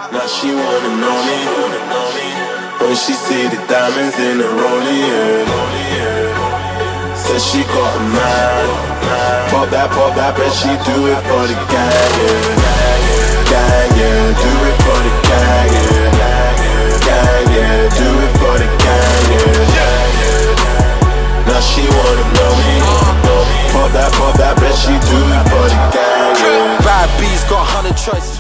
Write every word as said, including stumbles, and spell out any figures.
Now she wanna know me. When she see the diamonds in the rollie, yeah. Says she got a man. Pop that, pop that, bet she do it for the gang, yeah. Gang, yeah, do it for the gang, yeah. Gang, yeah, do it for the gang, yeah. Now she wanna know me. Pop that, pop that, bet she do it for the gang, yeah. Bad B's got a hundred choices.